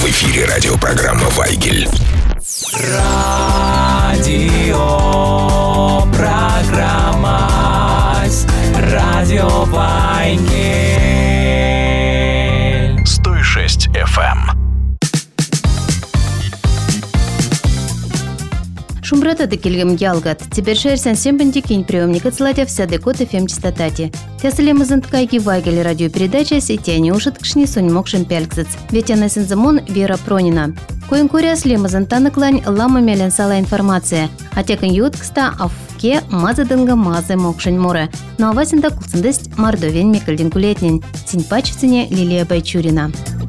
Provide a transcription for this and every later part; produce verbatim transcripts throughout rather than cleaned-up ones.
В эфире радиопрограмма «Вайгель». Радио программа Радио Вайгель. сто шесть эф эм. Шумбрата декельгем ялгат. Теперь шерсен сембенди кинь приемник отсылать вся код эф эм частотати. Тяселем изанткайки Вайгель радиопередача сетяне ушат кшни сонь мокшин пяльгзац. Ведь она сензамон Вера Пронина. Коин куряс лемазантана клань лама меленсала информация. А текан юткста авке мазадынга мазы мокшин море. Ну а васинда кулсындысть мордовен мекальдин кулетнин. Синьпачевцине Лилия Байчурина.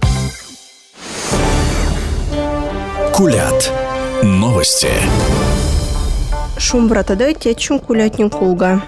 Кулят. Новости. Шумбратада течун кулятнин кулга.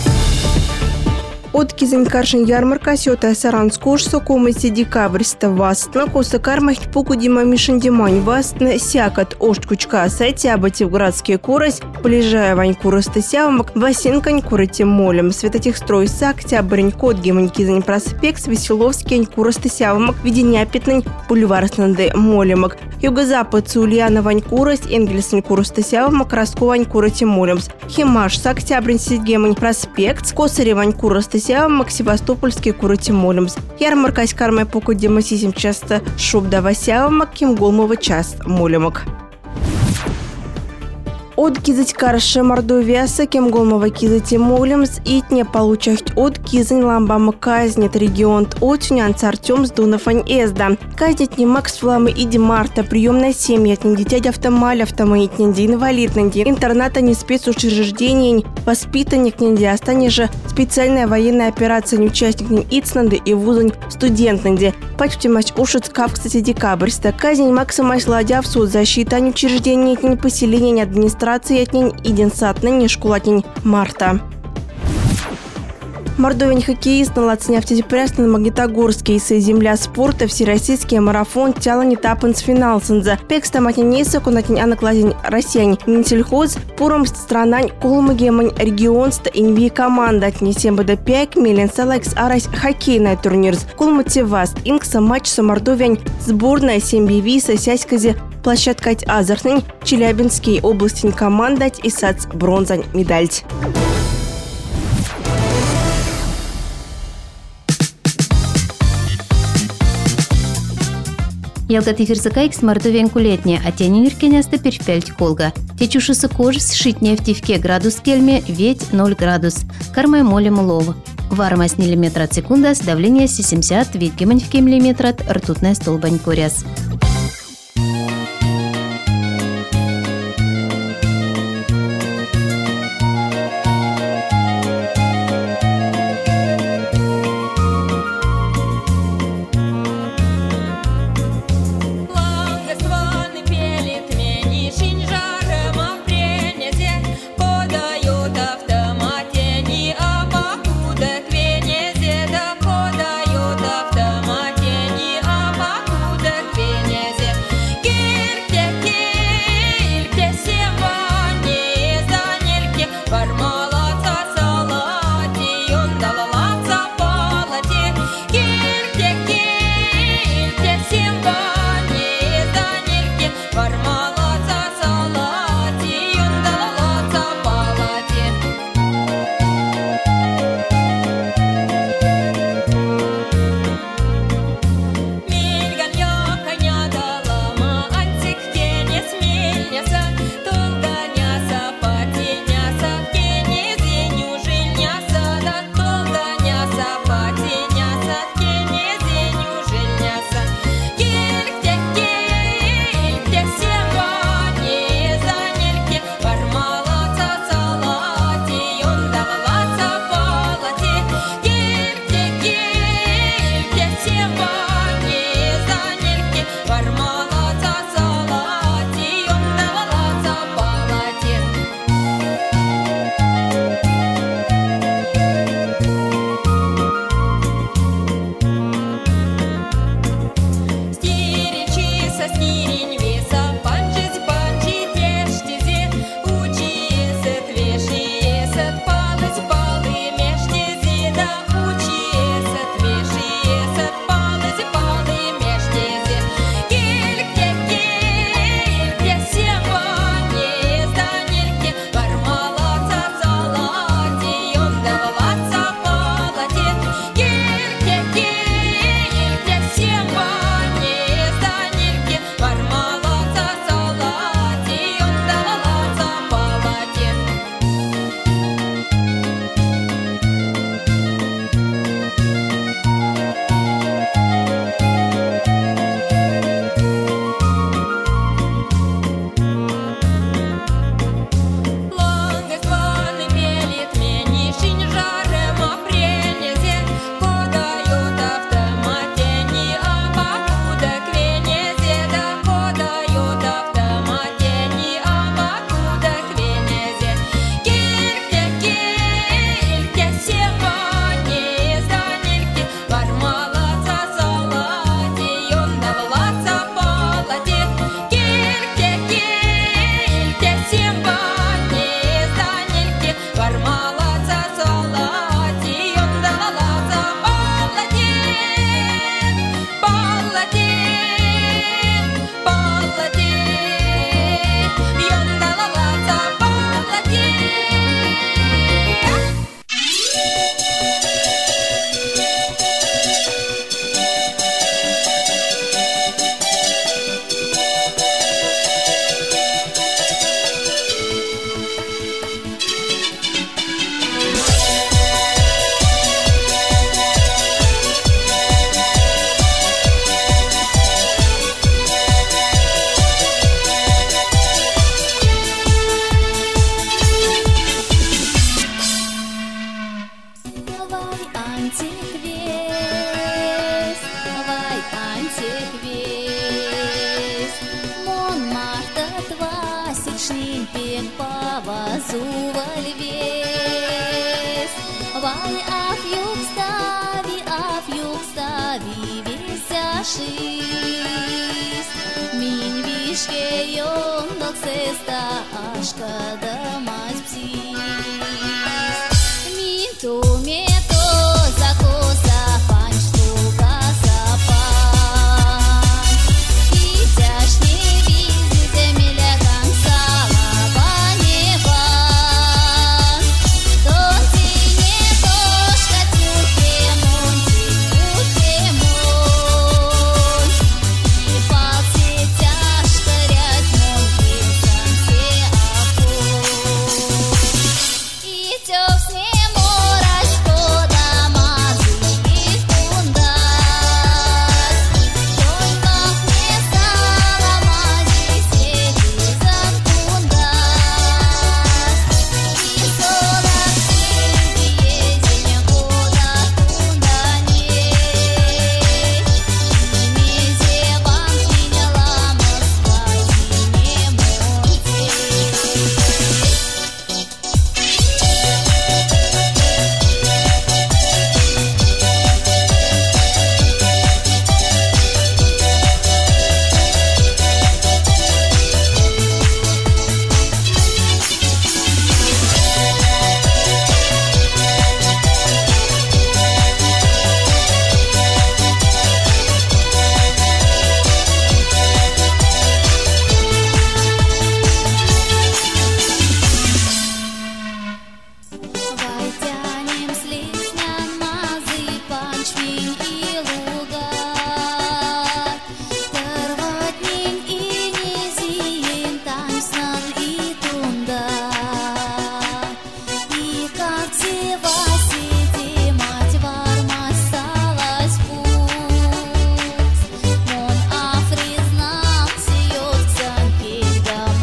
От кизенькаршин ярмарка сёта саранскуш сокомыси декабрьста вастна коса кармахт пукудима мишендимань вастна сякат ошткучка сайтябати в городские курось полежая вань куросты сявамак васинкань курати молем светотехстрой сактябрень код гемань кизень проспект Веселовский куросты сявамак виденяпитнань бульварснанды молемак юго-запад Цульяна вань курость энгельсен куросты сявамак расковань курати молемс химаш сактябрень сидгемань проспект косари вань куросты сявамак Севастопольский курати молемс ярмарка скармай покудима сисим часто шубда васявамак ким голмова част молемак. От кизать карша Мордовиаса, кем голмова кизати молемс, итне получать от кизань ламбама казнет регион от нянц Артем с Дунафань эзда. Казнет не Макс Фламы иди Марта, приемная семья, не дитя автомаль, автомоитнен ди инвалиднен ди, интерната не спецучреждений, воспитанник не ди, остане же специальная военная операция не участник не ицнанды и вузань студентнен ди. Пачти мать ушит скав, кстати, декабрьста. Казнь Макса мать ладя в суд защита, не учреждение, не поселение, не администрация, Ятнень иденсат, не школатнень Марта. Мордовень хоккеист на лацнявте прясна на Магнитогорске и земля спорта всероссийский марафон тяла не тапен с финалсенза. Пекста матинейса кунатень анакладень россияне не сельхоз пуром странань колмагемань регионста инви команда отнесем бада пяк милен салайкс арась хоккейная турнирс колмотиваст инкса матч со Мордовень сборная сембивиса сяськази площадка азартнень Челябинский областень командать и сац бронзань медальть. Ялгат эфирзакайкс Мордовен кулетне, а тени ниркеняста першпельть колга. Течушысы кожс шитне в тивке градус кельме, ведь ноль градус. Кармай молем улов. Вармость миллиметра от секунда, давление семьдесят, витгемань в миллиметра, ртутная столбань куряс. Подают автомате, не а покуда Паншнин пек повазу во львес. Вай аф юг стави, аф юг стави, весяшись. Минь вишке ёнок сеста, ашка да мать псис. Минь то мето закоса, панш туга сапан. И тяжне визи земля консала ваневан. Тонти не тошка тюхемон, тюхемон. И палцы тяжко рядьмон, весом се опон. И тёв сне морась кода мазы и кундас. Только мне стало мази сети зам кундас. И солок сильви езеня года кунданей. И мезе вам приняла Москва зине монтей. Вайтянем слизнян мазы, панчмин и лугар. Тарватнин и низиен, танцнан и тундар. И как севасити, мать варма сталась пусть. Мон афризнал сиёцан пельгам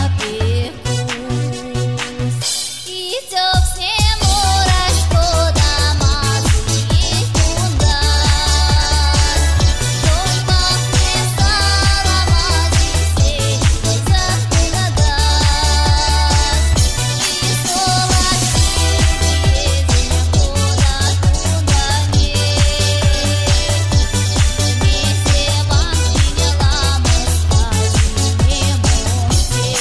гапекус. И тёк сне морась кода мазы и кундас. Только мне стало мази сети зам кундас. И солок сильви езеня года кунданей. Мезе вам приняла Москва зине монтей.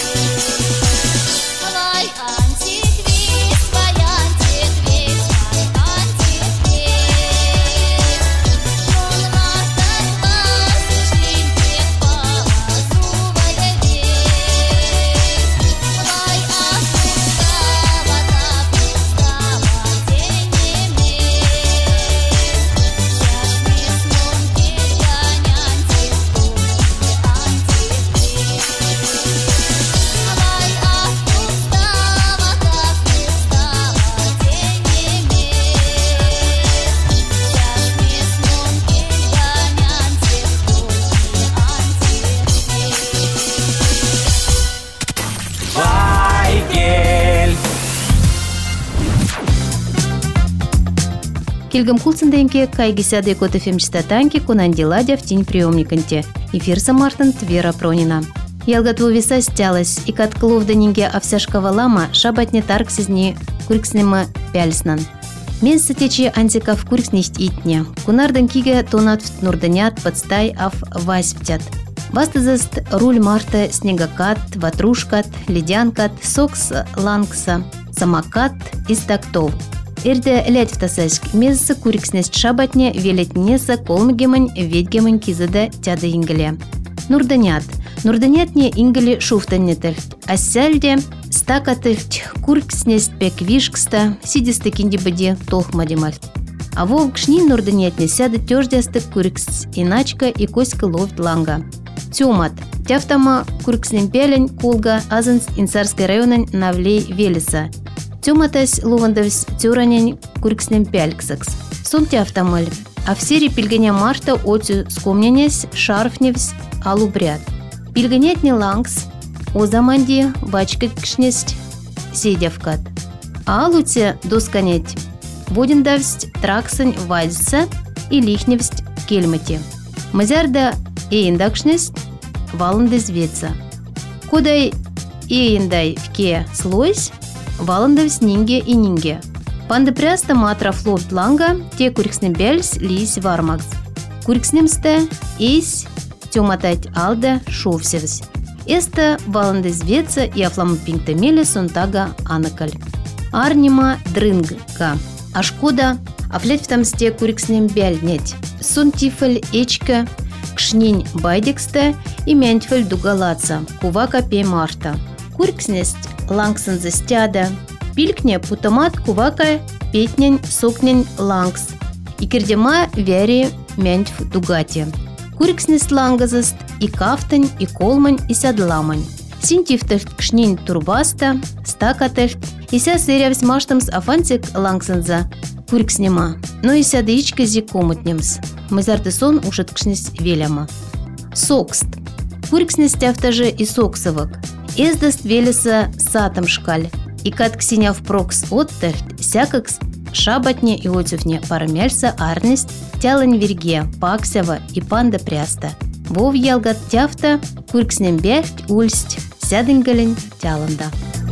Вай антиквиз, вай антиквиз, вай антиквиз. Мон марта класс, шин пек повазу во львес. Вай аф юг става, тап юг става, день не мес. Сяшни смон пельгань антиквиз, антиквиз. Вай аф юг става, тап юг става, день не мес. Сяшни смон пельгань антиквиз, антиквиз. Вайгель. Килгам кулсынденке кайгисяде кот эф эм частотанки кунанди-ладя в тень приемниканте. Эфир самартын Вера Пронина. Ялгатву веса стялась, и кат кловданинге овсяшкова лама шабатне тарксизни куркснема пяльснан. Мен сатечи антикав куркснесть итня. Кунардан киге тонат в нурданят подстай ав васптят. Вастазаст руль марта снегокат, ватрушкат, ледянкат, сокс лангса, самокат из тактов. Эрде лять в тасашк мезса курикснесть шабатне велетнеса колмгемань ведгемань кизада тяда ингале. Нурданят. Нурданятне ингали шуфтаннетель. Ассяльде стакатель курикснесть пеквишкста сидисты киндибаде толхмадимальт. А волк шнин нурданятне сяда тёждясты курикс иначка и коська ловт ланга. Тёмат. Тяфтама курикснем пелень кулга азанс инсарской районен навлей велеса. Тёматась лувандавс тюранень курикснем пяльксакс. Сон тяфтамаль. А в серии пильганя марта отю скомненесь шарфневс алубряд. Пильганятне лангс озаманди бачка кшнесть седявкат. А алуте досканять водендавсть траксань вальса и лихневсть кельмати. Мазярда и индакшнесть валандез веца. Кодай и индай вке слойс, валандав снинге и нинге. Панды пряста матра флот ланга, те курикснем бельс лись вармакс. Курикснемсте ис тёматать алда шовсевс. Эста валанды звеца и афламу пинктамеле сонтага анакаль. Арнима дрынга. Ашкода афлять в тамсте курикснем бельнеть. Сунтифель эчка кшнинь байдексте и мянтфель дугалаца. Кувака пе марта. Курикснесть лангсен застяда. Пилькне путамат кувака петнень сокнень лангс. И кирдема вяри мянтф дугати. Курикснесть лангазаст и кафтань, и колмань, и сядламань. Синтифтельт кшнинь турбаста, стакательт, и ся сырявсь маштамс афантик лангсенза. Курикснема, но и ся деичка зи комутнемс. Мызарты сон ушат кшнесть веляма. Сокст. Курикснесть автаже и соксовок. Эздаст велеса сатам шкаль. И кат ксиняв прокс оттельт, сякакс шабатне и отзывне парамяльса арнесть, тялань верге, паксява и панда пряста. Вов ялгат тяфта, курикснем бельт, ульсть, сядынгалень, тяланда.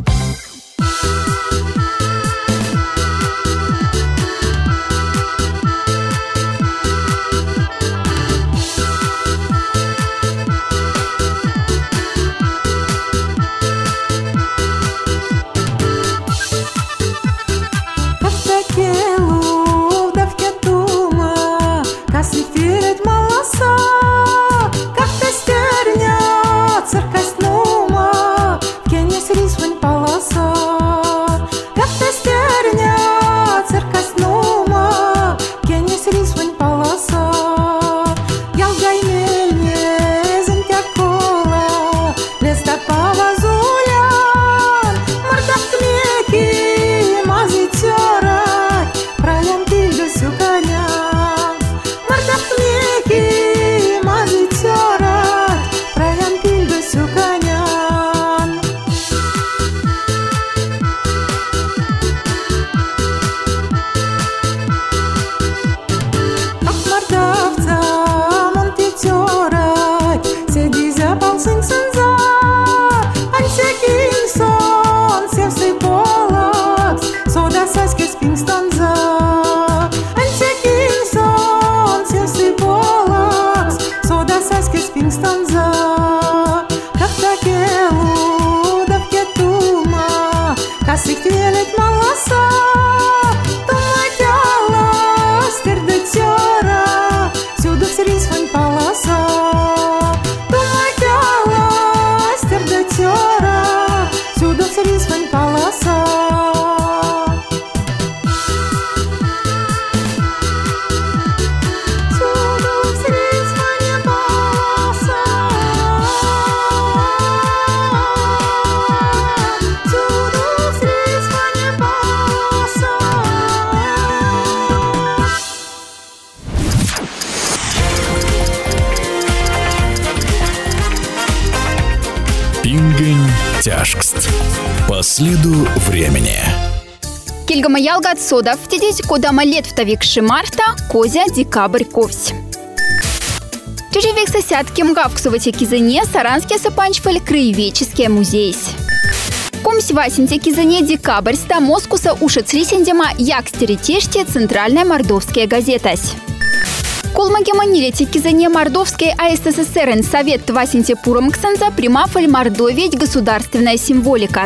Пингень тяжкст. По следу времени. Кильгама ялгат содав тедить кодама лет втовик шимарта, козя декабрь ковсь. Чужевек сосядким гавксувате кизане саранский сапанчфаль краеведческий музей. Комсь васенте кизане декабрь ста москуса ушец рисендема як стеретеште центральная мордовская газетась. Колмаге манилете кизане мордовской АССР совет васенте пуромксенза примафаль мордоведь государственная символика.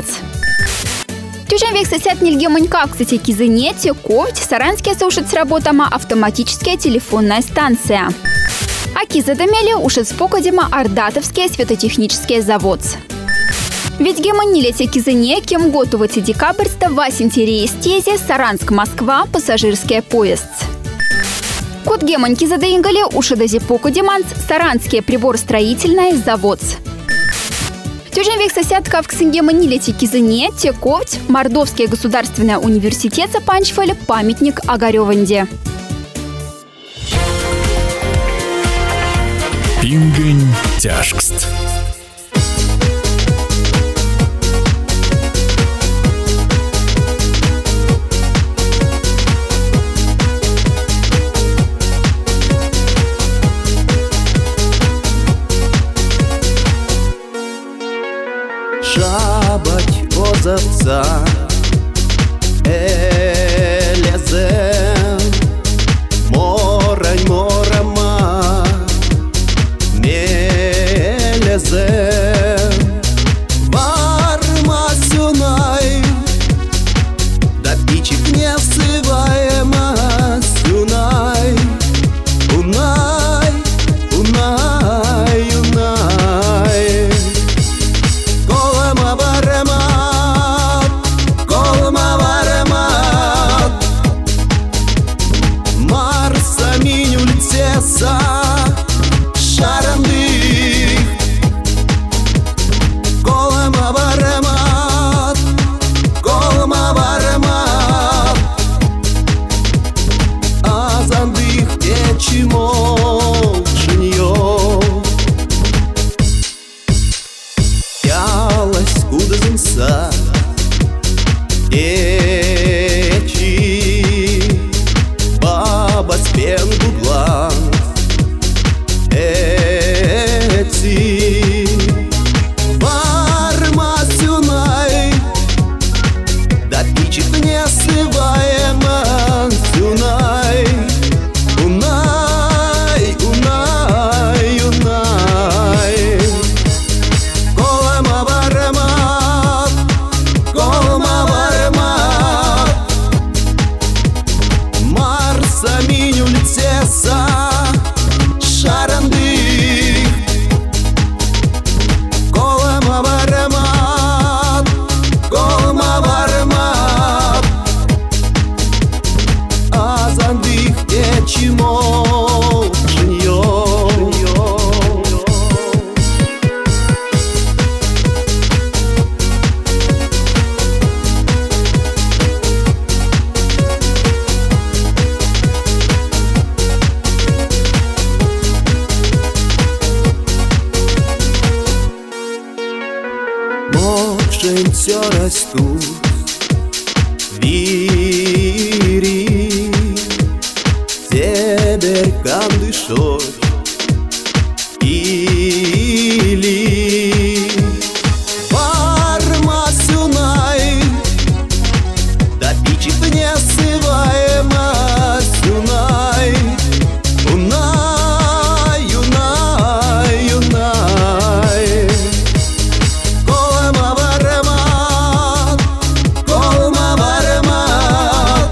Тюжевек сосяд нильге манька кстати кизане те ковть саранский сушец работама автоматическая телефонная станция. А кизадамели ушец покодема Ардатовский светотехнический завод. Ведь гемонилете кизане кем готовите декабрьста васенте рейстезе Саранск-Москва пассажирский поезд. Код гемоньки задаингали ушедази покодеманс Саранский приборостроительный завод. Тюжевек сосядка в ксенгемонилете кизане те ковть Мордовский государственный университет Сапанчфаль памятник Огарёванде. Пингень тяжкст. Шаг козовца элезе морань морама мелезе барма сюнай да пичек не всываема сюнай унай унай унай колма варемат колма варемат марса минюльцеса шарандых колма варемат колма варемат азандых течимо жньё ялась куда зимса течи баба спен гугла эти барма сюнай да пичет не сываема сюнай унай унай унай колма варемат колма варемат марса минюльцеса шарандых колма варемат колма варемат азандых течимо жньё мокшень все растут вири север кандышой или барма сюнай да пичет не сываема сюнай унай унай унай колма варемат колма варемат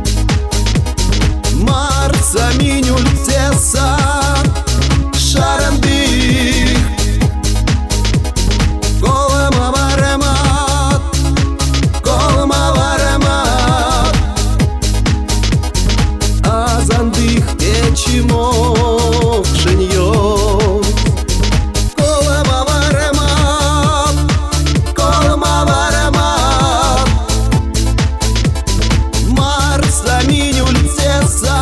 марса минюльцеса шарандых колма варемат колма варемат азандых течимо жньё колма варемат колма варемат марса минюльцеса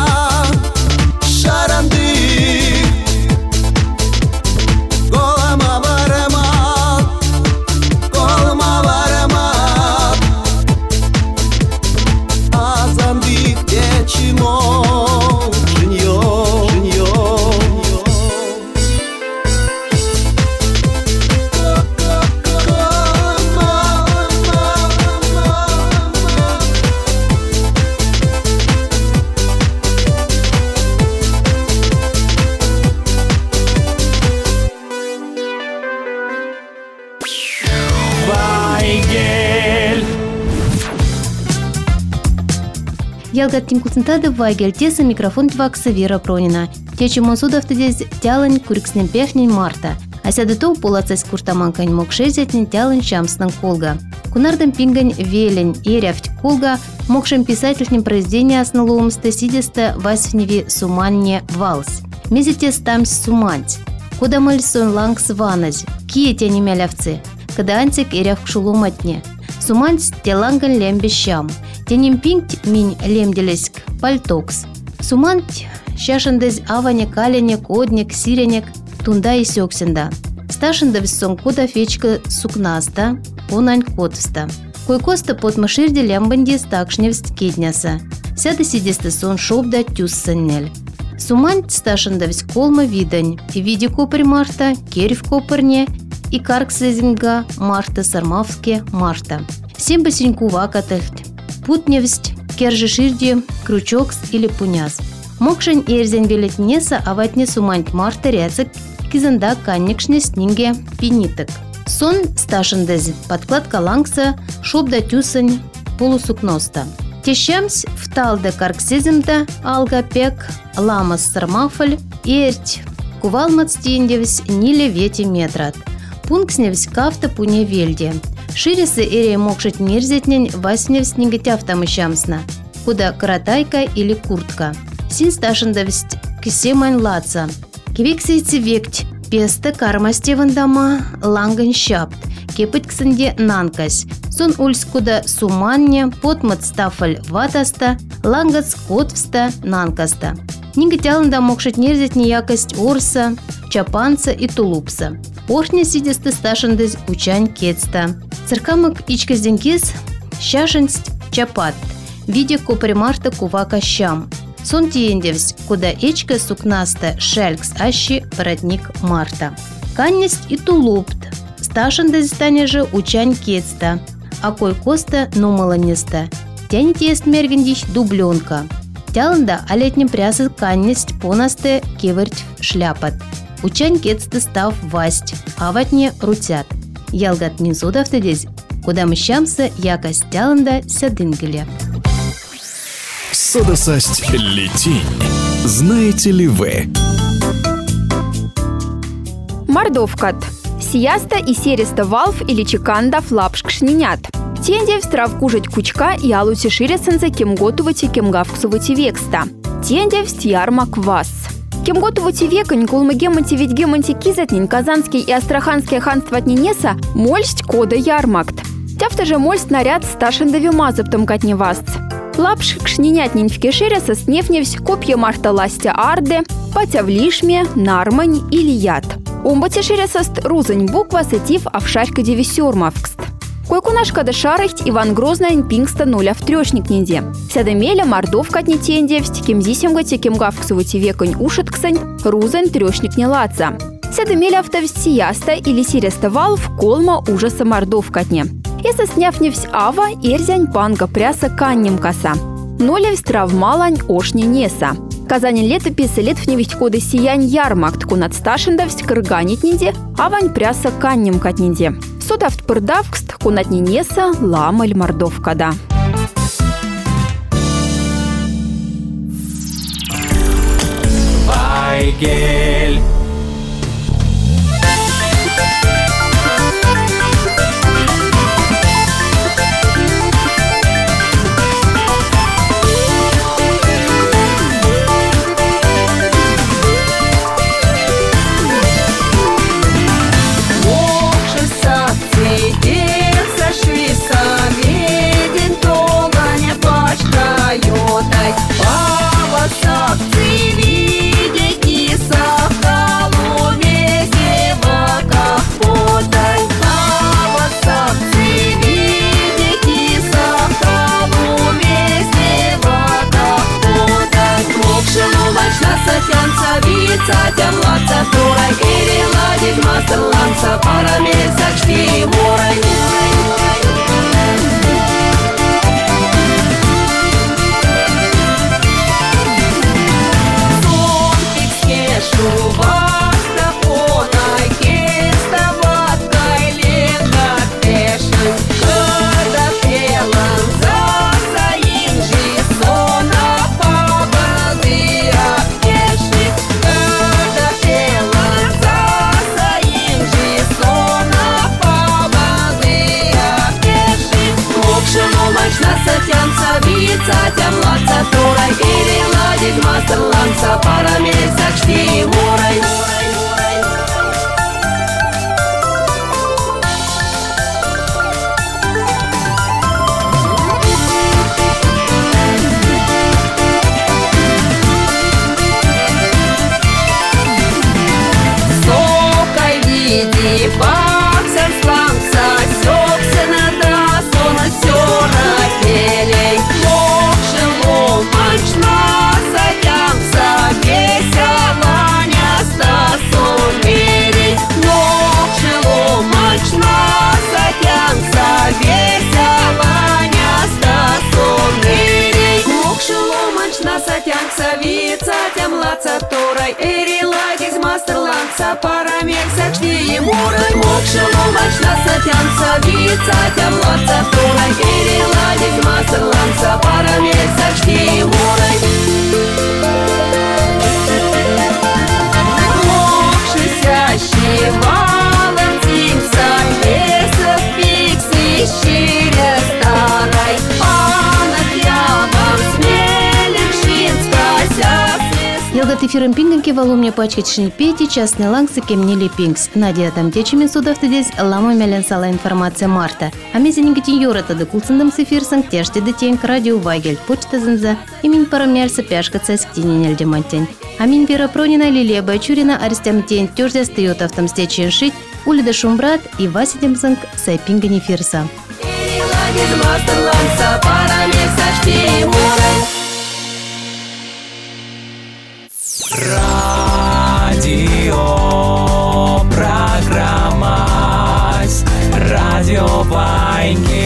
шарандых колма варемат колма варемат азандых течимо жньё жньё Вайгель. Ялгат Тинкулцентада Вайгель теса микрофон твакса Вера Пронина. Течи Монсудов тедез тялань курикснен пехнен Марта. Асядыту полацась куртаманкань мокшезетнен тялань шамснан колга. Кунардам пингань велень и ряфть колга мокшем писательнем произведения основломста сидеста васфневи суманне валс. Мезетес тамсь суманть. Куда мэль сон лангс ваназь. Кие тяни мялявцы. Когда антик и рявк шулуматне. Суманть теланган лембещам. Теним пинgt минь лемделеск пальтокс. Суманть шашандез аваня каляня кодник сиренек тунда и сёксенда. Сташында виссон кода фечка сукнаста, онань котвста. Койкоста под маширде лямбанди стакшневст кетняса. Сяда сидесты сон шобда тюссаннель. Суманть сташында вис колма видань. И види копарь Марта, керев копарне, и карксезинга Марта Сармавске Марта. Семба синькува катыхт. Путневсть, кержи ширди, крючокс или пуняс. Мокшень эрзен велетнеса аватне сумант марта ряцик кизында канникшне снинге пиниток. Сон сташындез, подкладка лангса, шобда тюсань, полусукноста. Тещамсь вталда карксезимда, алга пек, ламас сармафаль, эрть, кувалмат стендевсь, ниле вети метрат. Пунксневсь кафта пуне вельде. Ширисы эре мокшить мерзетнень васневсь негатявта мыщамсна, куда каратайка или куртка. Син сташындевсь кисемань лаца. Кивексейцы векть, песте кармастеван дома, ланган щапт, кепыть ксенде нанкась. Сон ульс куда суманне, потмат стафаль ватаста, лангац котвста нанкаста. Негатялында мокшить нерзетне якость орса, чапанца и тулупса. Орхне сидесты сташындез учань кетста. Циркамык ичказденкес щашенсть чапат. Виде копримарта кувака щам. Сон тиендевсь, куда эчка сукнаста шелькс ащи воротник марта. Каннесть и тулупт. Сташындез стане же учань кетста. А кой коста нумаланеста. Тянет ест мергендищ дубленка. Тялында алетнем прясы каннесть понасте кеверть шляпат. Учань кетсты став васть, а ватне рутят. Ялгат низудавтедез, куда мыщамса якость тялында сядынгеле. Содасасть летинь. Знаете ли вы? Мордовкат. Сияста и сереста валф или чеканда флапшк шнинят. Тенде встрав кужать кучка и алути ширесензе кем готовати кем гавксувати векста. Тенде встьярма квас. Кем готовати векань кулмыгеманти ведь геманти кизатнин казанский и астраханские ханства отненеса мольсть кода ярмакт. Тяфта же мольсть наряд сташендови мазоптом катневаст. Лапш кшнинятнин в кешереса снефневсь копья марта ластя арде, патя в лишме, нармань или яд. Умбати шересаст рузань буква сетив авшарька девисюрмавкст. Койкунашка да шарахть Иван Грозный пингста нуля в трёшник нинде. Сядамеля мордовка от нетендевсть, кем зисемгати, кем гавксувати веконь ушатксань, рузань трёшник не лаца. Сядамеля автовстияста или сиреста валв колма ужаса мордовка от не. Еса сняфневсь ава эрзянь панга пряса каннем коса. Нолевсь травмалань ошни неса. Казанин летописы летвневить коды сиянь ярмакт кунат сташендовсть кырганит нинде, авань пряса каннем кат нинде. Содавт пырдавкст кунат нинеса ламаль мордовкада. Вайгель. Сатя младца турай, или ладить мастер ланца, пара месяц шти мурай. Сон фикске шувак, тапонай, кеста ваткай, лега пешен, когда пелан за заинжи, сона пабалды аптеши. Сатя младца турай, или ладить мастер ланца, пара месяц шти мурай. Сокай види баксер сланца, сёксена да сона сёра пелей. Мачна садямся, весела няста сумерей. Ног шело мачна садямся, весела турай эрилагис мастерланса парамекса кшти мурай мокшелу бачна сатянса вица тямлаца турай эрилагис мастерланса парамекса кшти мурай мокшисящий валентинса лесов пикси щиря старай Ялгат эфирым пингенке валумне пачкачни пети частный лангсы кемнили пингс. Надя там течими судов тедесь ламой мелен сала информация марта. А мезенигетин йората да кулцындым с эфирсың теште детень радио Вайгель почта зынза. Имень парамняльса пяшка цасктинен эльдемантень. Амин Вера Пронина, Лилия Байчурина, Арстям Тень, Тёрзя стыёт автомстечен шить, Улида Шумбрат и Вася Демзынг сай пингени фирса. Радио программа Радио Вайгель.